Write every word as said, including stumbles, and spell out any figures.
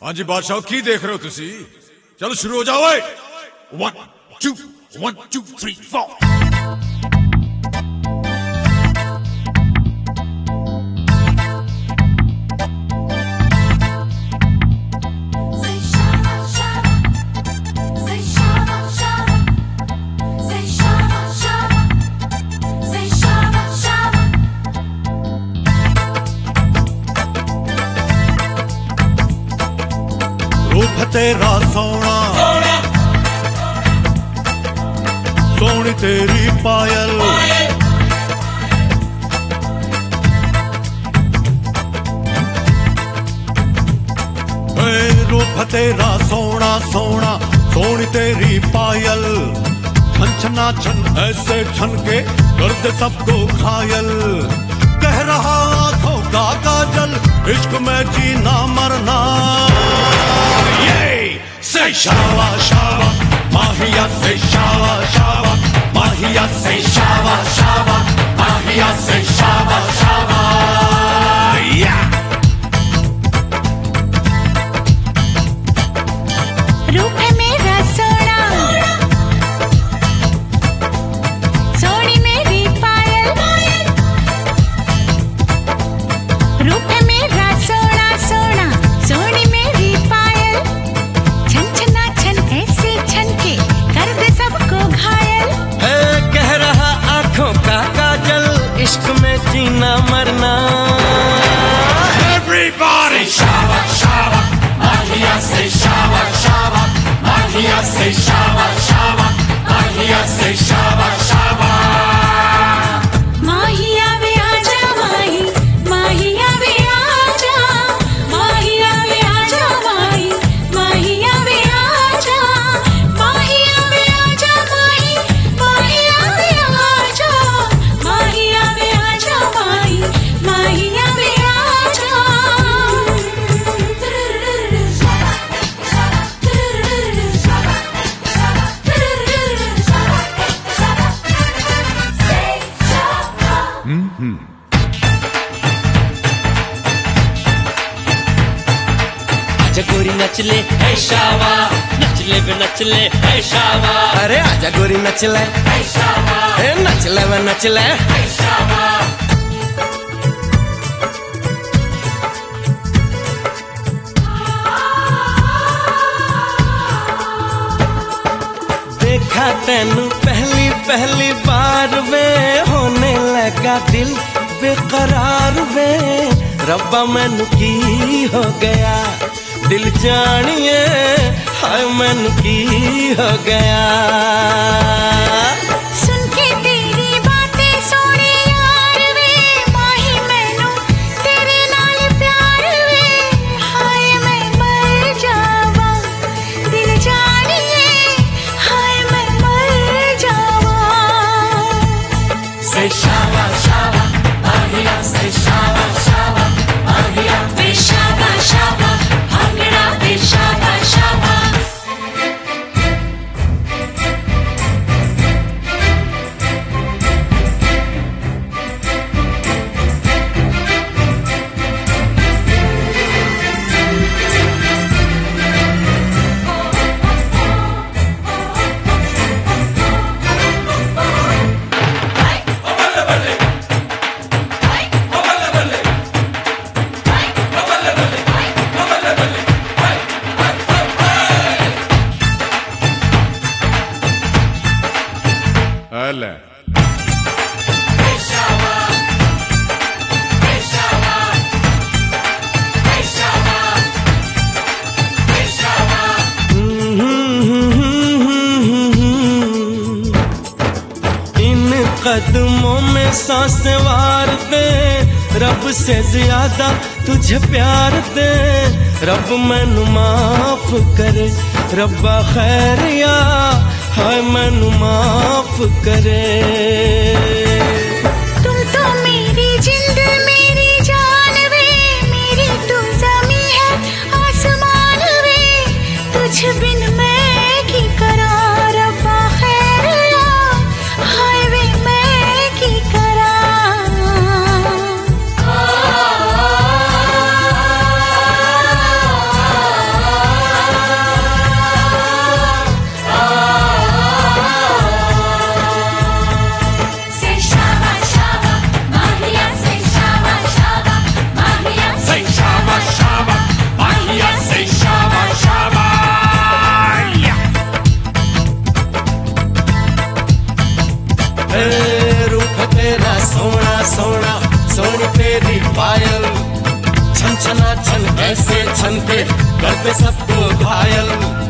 हाँ जी बादशाह की देख रहे हो तुसी? चलो शुरू हो जाओ। One two one two three four. रूप तेरा सोना, सोनी तेरी पायल, रूप तेरा सोना सोना सोनी तेरी पायल, छन छना छन ऐसे छन के कर दे सबको घायल। कह रहा आंखों का काजल, इश्क में जीना मरना। Say shawa shawa, mahiya say shawa shawa, mahiya say shawa shawa, mahiya say shawa shawa. Yeah. रूप है मेरा सोना, सोनी मेरी पायल। रूप है मेरा सोना सोना, सोनी मेरी पायल। छन छना छन ऐसे छन के कर दे सबको घायल। है कह रहा आंखों का काजल, इश्क में जीना मरना। Everybody shawa shawa, mahiya say shawa shawa, mahiya say shawa shawa, mahiya say shawa shawa. माहिया वे आजा माही, माहिया वे आजा, माहिया वे आजा माही, माहिया वे आजा, माहिया वे आजा माही, माहिया वे आजा, माहिया वे आजा माही, माहिया वे आजा। आजा गोरी नच ले है शावा, नच ले वे नच ले है शावा। अरे आजा गोरी नच ले है शावा, ए नच ले वे नच ले है शावा। देखा तैनू पहली पहली बार वे, होने लगा दिल बेकरार वे। रब्बा मैनू की हो गया, दिल जानिए हाय मैनू की हो गया। सुन के तेरी बातें सोने यार वे, माही मैनू तेरे नाल प्यार वे। हाय मैं मर जावा, दिल जानिए हाय मैं मर जावा। Say shawa shawa, mahiya say shawa shawa, mahiya वे शाबा शाबा, भांगड़ा वे शाबा शाबा। अले इन कदमों में सांस वार दे, रब से ज्यादा तुझे प्यार दे। रब मैनू माफ करे, रब्बा खैरिया हाय मैनू माफ करे। तुम तो मेरी जिंद मेरी जान वे, मेरी तू ज़मीं है आसमान वे। तुझ बिन मैं की करा, रब्बा खैरिया हाय वे मैं की करा। सोनी तेरी पायल छन छना छन ऐसे छन के करते सबको घायल।